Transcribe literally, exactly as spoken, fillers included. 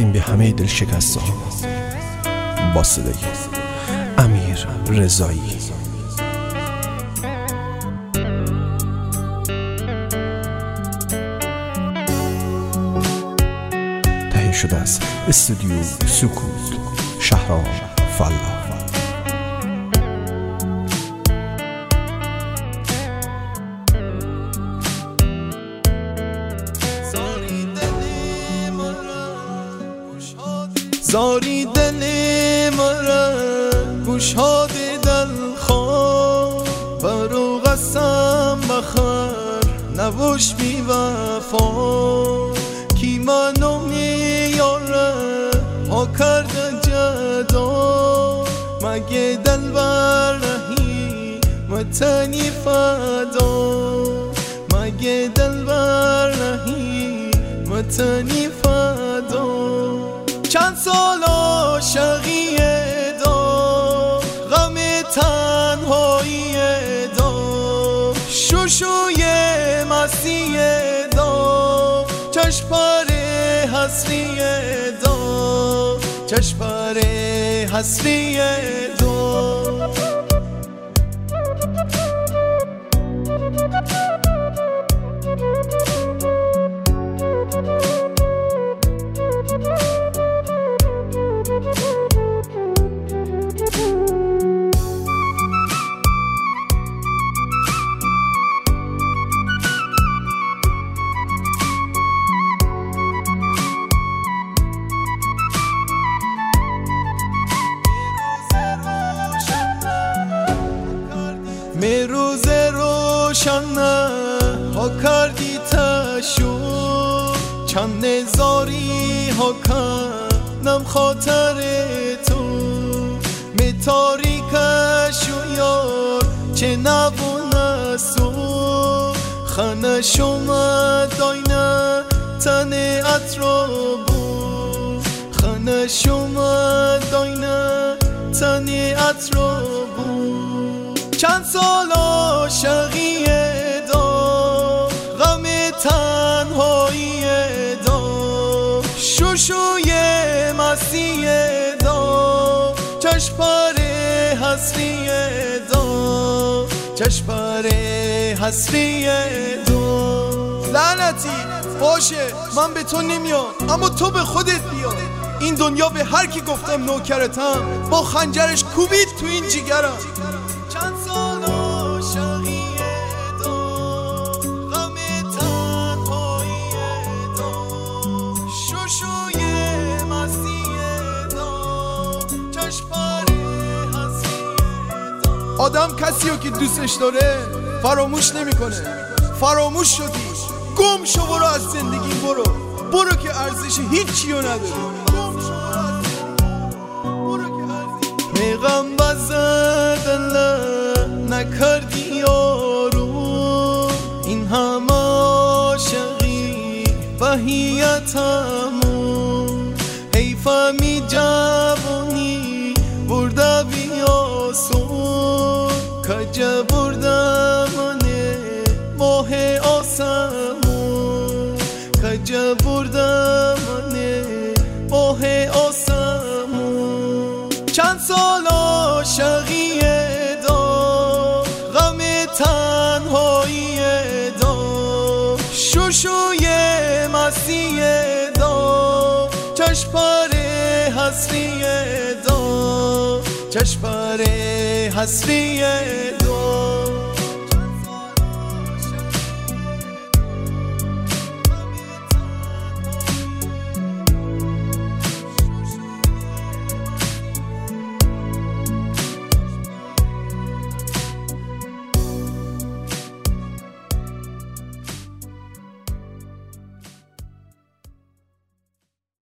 تقدیم به همه دل شکسته ها با صدای امیر رضایی. تهیه شده از استودیو سکوت، شهرام فلاح. زاری دل مرا گوشهاد دل خواه برو قسم بخر نبوش بی وفا کی منو میاره ها کرده جدا مگه دل بر نهی وطنی فدا مگه دل بر نهی وطنی فدا چند سال عاشقی دا غم تنهایی دا شوشوی مستی دا چشم پر حسری دا چشم پر حسری دا می روز روشن ها کردی تشو چند نزاری ها کنم خاطر تو می تاریکش و یار چه نبونه سو خانه شما داینه تن اترا بود خانه شما داینه تن اترا بود چند سال عاشقی دا غم تنهایی دا شوشوی مستی دا چشم پر حسری دا چشم پر حسری دا لعنتی باشه من به تو نمیام اما تو به خودت بیا این دنیا به هر کی گفتم نوکرتم با خنجرش کوبید تو این جیگرم چند سال عاشقی دا غم تنهایی دا شوشوی مستی دا چشم پر حسری دا آدم کسیو که دوستش داره فراموش نمیکنه فراموش شدی گم شو برو از زندگی برو برو که ارزش هیچی رو نداره میغم بزدن نکردی یارو این همه عاشقی بهیتمون حیفه می جوانی برده بیاسون کجا برده منه ماه آسمون کجا برده منه ماه آسمون چند سال عاشقی دا غم تنهایی دا شوشوی مستی دا چشم پر حسری دا چشم پر حسری